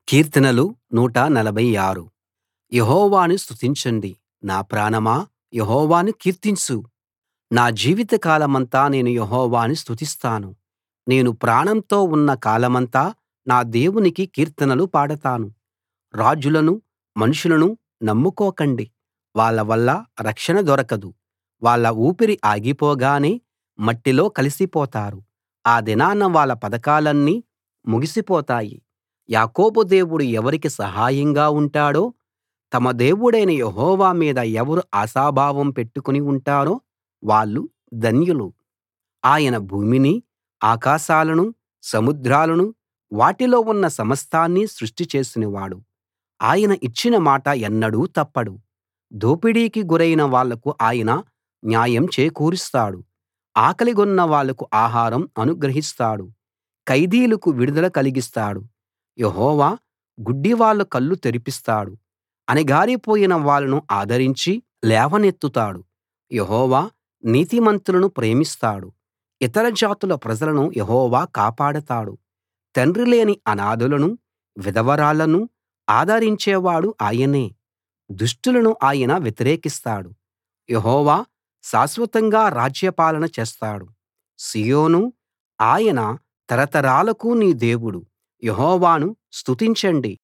కీర్తనలు 146. యెహోవాను స్తుతించండి. నా ప్రాణమా యెహోవాను కీర్తించు. నా జీవితకాలమంతా నేను యెహోవాను స్తుతిస్తాను. నేను ప్రాణంతో ఉన్న కాలమంతా నా దేవునికి కీర్తనలు పాడతాను. రాజులను మనుషులను నమ్ముకోకండి. వాళ్ళ వల్ల రక్షణ దొరకదు. వాళ్ళ ఊపిరి ఆగిపోగానే మట్టిలో కలిసిపోతారు. ఆ దినాన వాళ్ళ పథకాలన్నీ ముగిసిపోతాయి. యాకోబు దేవుడు ఎవరికి సహాయంగా ఉంటాడో, తమ దేవుడైన యెహోవా మీద ఎవరు ఆశాభావం పెట్టుకుని ఉంటారో వాళ్ళు ధన్యులు. ఆయన భూమిని, ఆకాశాలను, సముద్రాలను, వాటిలో ఉన్న సమస్తాన్నీ సృష్టి చేసినవాడు. ఆయన ఇచ్చిన మాట ఎన్నడూ తప్పడు. దోపిడీకి గురైన వాళ్లకు ఆయన న్యాయం చేకూరుస్తాడు. ఆకలిగొన్న వాళ్లకు ఆహారం అనుగ్రహిస్తాడు. ఖైదీలకు విడుదల కలిగిస్తాడు. యెహోవా గుడ్డివాళ్ళ కళ్ళు తెరిపిస్తాడు. అణగారిపోయిన వాళ్ళను ఆదరించి లేవనెత్తుతాడు. యెహోవా నీతిమంతులను ప్రేమిస్తాడు. ఇతర జాతుల ప్రజలను యెహోవా కాపాడతాడు. తండ్రి లేని అనాథలను, విధవరాళ్ళను ఆదరించేవాడు ఆయనే. దుష్టులను ఆయన వ్యతిరేకిస్తాడు. యెహోవా శాశ్వతంగా రాజ్యపాలన చేస్తాడు. సీయోనూ, ఆయన తరతరాలకు నీ దేవుడు. యెహోవాను స్తుతించండి.